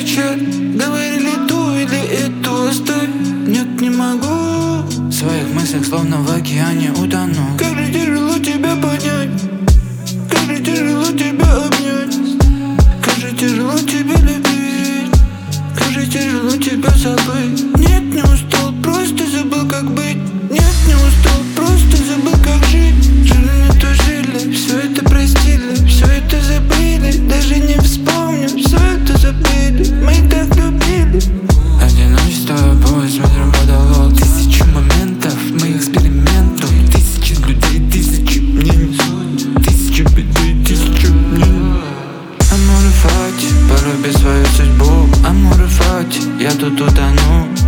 кричат, говорили ту или эту оставь. Нет, не могу, в своих мыслях словно в океане утону. Как же тяжело тебя понять, как же тяжело тебя обнять, как же тяжело тебя любить, как же тяжело тебя забыть. Нет, не устал, просто забыл, как быть. Нет, не устал, просто забыл, как жить. Жили, не тужили, все это простили, все это забыли, даже не вспомню, все это забыли. Мы так любили. Одиночество, пусть смотрим потолок. Тысячи моментов, мы экспериментов. Тысячи людей, тысячи мнений, тысячи бедей, тысячи мнений. Аморе фати, поруби свою судьбу. Аморе фати, я тут утону.